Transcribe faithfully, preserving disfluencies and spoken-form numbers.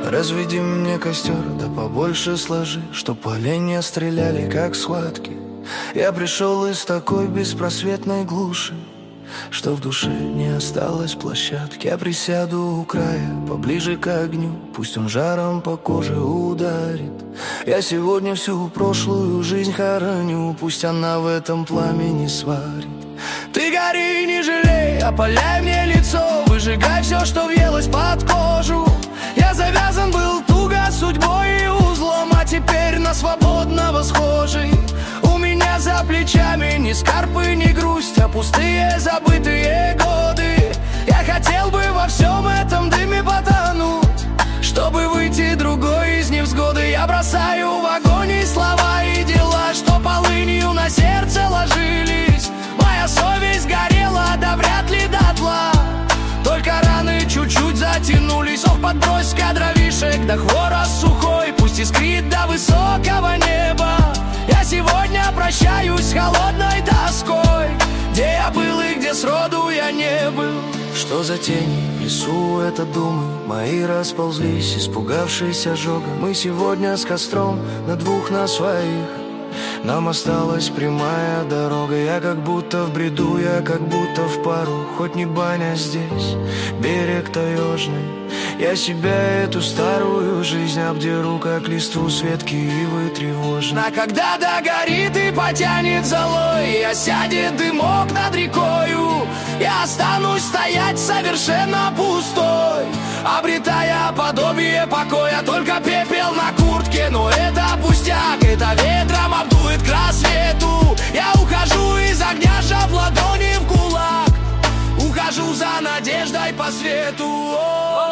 Разведи мне костер, да побольше сложи, чтоб поленья стреляли, как схватки. Я пришел из такой беспросветной глуши, что в душе не осталось площадки. Я присяду у края, поближе к огню, пусть он жаром по коже ударит. Я сегодня всю прошлую жизнь хороню, пусть она в этом пламени сварит. Ты гори, не жалей, опаляй мне лицо, выжигай все, что въелось под кожу. Я завязан был туго судьбой и узлом, а теперь на свободного схожий. У меня за плечами ни скарпы, ни грусть, а пустые забытые годы. Я хотел бы во всем этом дыме потонуть, чтобы выйти другой из невзгоды. Я бросаю в огонь и слова, и дела, что полынью на сердце ложились. Моя совесть горела, да вряд ли дотла, только раны чуть-чуть затянулись. Ох, подбрось кадровишек, да хворост сухой, пусть искрит до высокого неба. Я сегодня прощаюсь с холодной тоской, где я был и где сроду я не был. Что за тени в лесу, это думы мои расползлись, испугавшись ожога. Мы сегодня с костром на двух на своих, нам осталась прямая дорога. Я как будто в бреду, я как будто в пару, хоть не баня здесь, берег таежный. Я себя, эту старую жизнь, обдеру, как листву с ветки ивы тревожно. А когда догорит и потянет золой, и осядет дымок над рекою, я останусь стоять совершенно пустой, обретая подобие покоя. Только пепел на куртке, но это пустяк, это ветром обдует к рассвету. Я ухожу из огня, сжав ладони в кулак, ухожу за надеждой по свету. О-о-о.